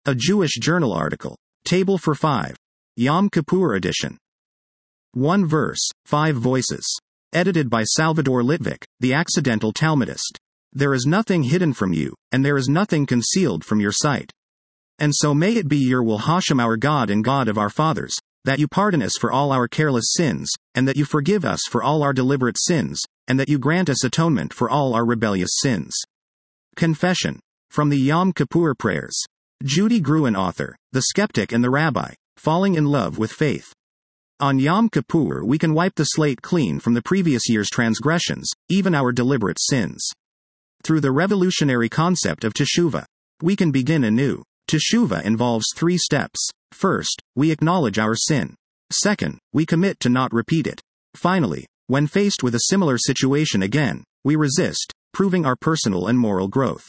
A Jewish Journal article. Table for 5. Yom Kippur edition. 1 verse, 5 voices. Edited by Salvador Litvak, the accidental Talmudist. There is nothing hidden from you, and there is nothing concealed from your sight. And so may it be your will, Hashem our God and God of our fathers, that you pardon us for all our careless sins, and that you forgive us for all our deliberate sins, and that you grant us atonement for all our rebellious sins. Confession. From the Yom Kippur Prayers. Judy Gruen, author, The Skeptic and the Rabbi, Falling in Love with Faith. On Yom Kippur we can wipe the slate clean from the previous year's transgressions, even our deliberate sins. Through the revolutionary concept of teshuvah, we can begin anew. Teshuvah involves 3 steps. First, we acknowledge our sin. Second, we commit to not repeat it. Finally, when faced with a similar situation again, we resist, proving our personal and moral growth.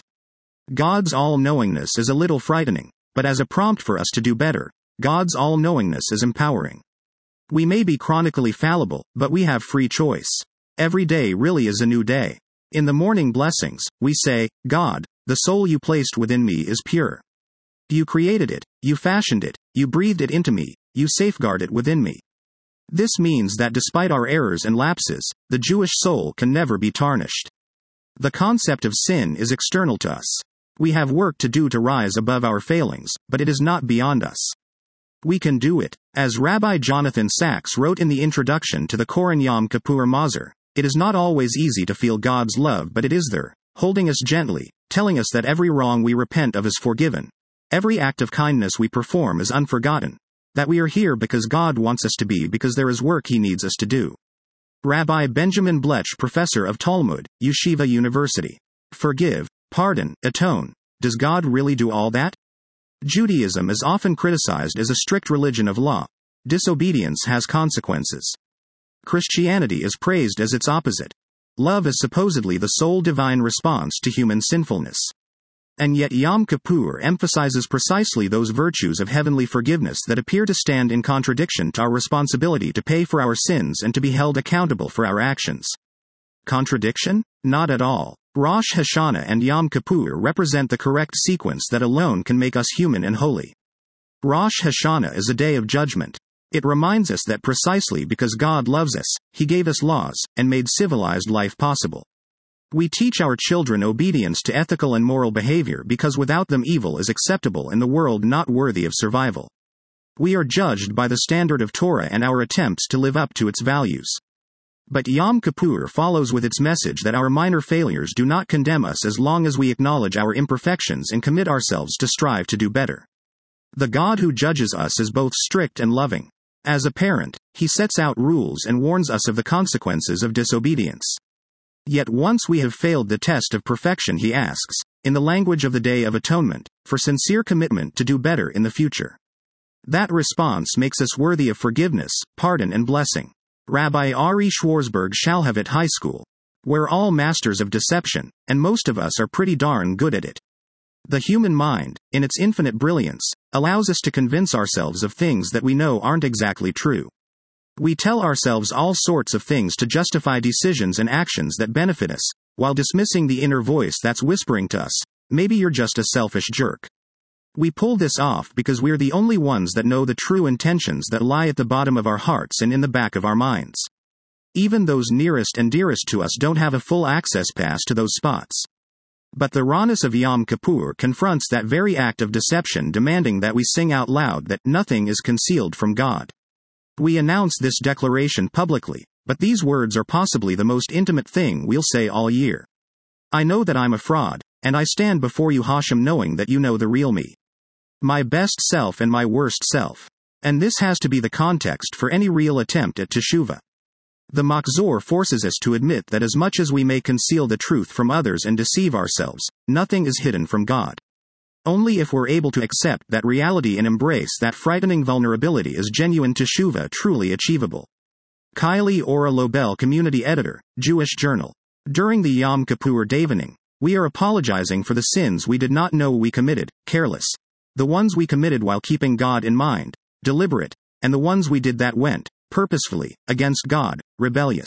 God's all-knowingness is a little frightening, but as a prompt for us to do better, God's all-knowingness is empowering. We may be chronically fallible, but we have free choice. Every day really is a new day. In the morning blessings, we say, God, the soul you placed within me is pure. You created it, you fashioned it, you breathed it into me, you safeguard it within me. This means that despite our errors and lapses, the Jewish soul can never be tarnished. The concept of sin is external to us. We have work to do to rise above our failings, but it is not beyond us. We can do it. As Rabbi Jonathan Sacks wrote in the introduction to the Koran Yom Kippur Mazer, it is not always easy to feel God's love, but it is there, holding us gently, telling us that every wrong we repent of is forgiven. Every act of kindness we perform is unforgotten. That we are here because God wants us to be, because there is work He needs us to do. Rabbi Benjamin Blech, professor of Talmud, Yeshiva University. Forgive, pardon, atone. Does God really do all that? Judaism is often criticized as a strict religion of law. Disobedience has consequences. Christianity is praised as its opposite. Love is supposedly the sole divine response to human sinfulness. And yet Yom Kippur emphasizes precisely those virtues of heavenly forgiveness that appear to stand in contradiction to our responsibility to pay for our sins and to be held accountable for our actions. Contradiction? Not at all. Rosh Hashanah and Yom Kippur represent the correct sequence that alone can make us human and holy. Rosh Hashanah is a day of judgment. It reminds us that precisely because God loves us, He gave us laws, and made civilized life possible. We teach our children obedience to ethical and moral behavior because without them evil is acceptable and the world not worthy of survival. We are judged by the standard of Torah and our attempts to live up to its values. But Yom Kippur follows with its message that our minor failures do not condemn us as long as we acknowledge our imperfections and commit ourselves to strive to do better. The God who judges us is both strict and loving. As a parent, He sets out rules and warns us of the consequences of disobedience. Yet once we have failed the test of perfection, He asks, in the language of the Day of Atonement, for sincere commitment to do better in the future. That response makes us worthy of forgiveness, pardon and blessing. Rabbi Ari Schwarzberg Shalhavit High School. We're all masters of deception, and most of us are pretty darn good at it. The human mind, in its infinite brilliance, allows us to convince ourselves of things that we know aren't exactly true. We tell ourselves all sorts of things to justify decisions and actions that benefit us, while dismissing the inner voice that's whispering to us, maybe you're just a selfish jerk. We pull this off because we're the only ones that know the true intentions that lie at the bottom of our hearts and in the back of our minds. Even those nearest and dearest to us don't have a full access pass to those spots. But the rawness of Yom Kippur confronts that very act of deception, demanding that we sing out loud that nothing is concealed from God. We announce this declaration publicly, but these words are possibly the most intimate thing we'll say all year. I know that I'm a fraud, and I stand before you, Hashem, knowing that you know the real me. My best self and my worst self. And this has to be the context for any real attempt at teshuvah. The Machzor forces us to admit that as much as we may conceal the truth from others and deceive ourselves, nothing is hidden from God. Only if we're able to accept that reality and embrace that frightening vulnerability is genuine teshuvah truly achievable. Kylie Ora Lobel, community editor, Jewish Journal. During the Yom Kippur davening, we are apologizing for the sins we did not know we committed, careless. The ones we committed while keeping God in mind, deliberate, and the ones we did that went, purposefully, against God, rebellious.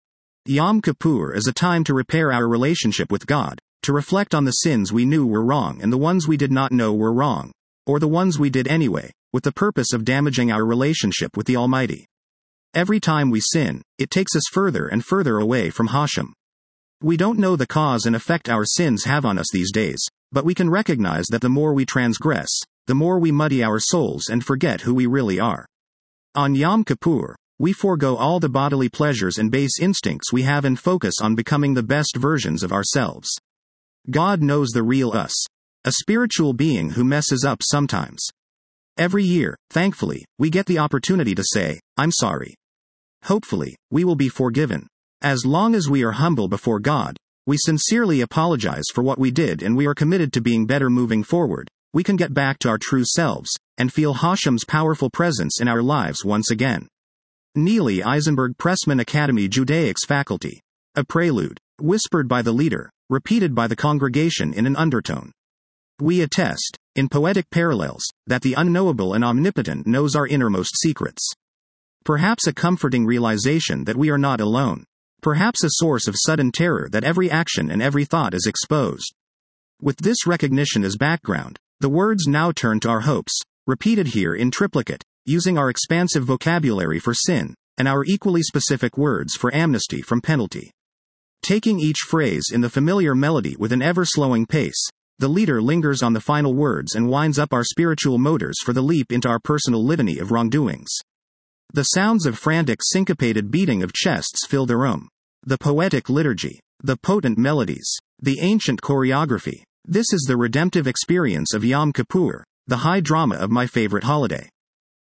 Yom Kippur is a time to repair our relationship with God, to reflect on the sins we knew were wrong and the ones we did not know were wrong, or the ones we did anyway, with the purpose of damaging our relationship with the Almighty. Every time we sin, it takes us further and further away from Hashem. We don't know the cause and effect our sins have on us these days, but we can recognize that the more we transgress, the more we muddy our souls and forget who we really are. On Yom Kippur, we forego all the bodily pleasures and base instincts we have and focus on becoming the best versions of ourselves. God knows the real us, a spiritual being who messes up sometimes. Every year, thankfully, we get the opportunity to say, "I'm sorry." Hopefully, we will be forgiven. As long as we are humble before God, we sincerely apologize for what we did and we are committed to being better moving forward, we can get back to our true selves, and feel Hashem's powerful presence in our lives once again. Neely Eisenberg Pressman Academy Judaics Faculty. A prelude, whispered by the leader, repeated by the congregation in an undertone. We attest, in poetic parallels, that the unknowable and omnipotent knows our innermost secrets. Perhaps a comforting realization that we are not alone. Perhaps a source of sudden terror that every action and every thought is exposed. With this recognition as background, the words now turn to our hopes, repeated here in triplicate, using our expansive vocabulary for sin, and our equally specific words for amnesty from penalty. Taking each phrase in the familiar melody with an ever-slowing pace, the leader lingers on the final words and winds up our spiritual motors for the leap into our personal litany of wrongdoings. The sounds of frantic syncopated beating of chests fill the room. The poetic liturgy, the potent melodies, the ancient choreography. This is the redemptive experience of Yom Kippur, the high drama of my favorite holiday.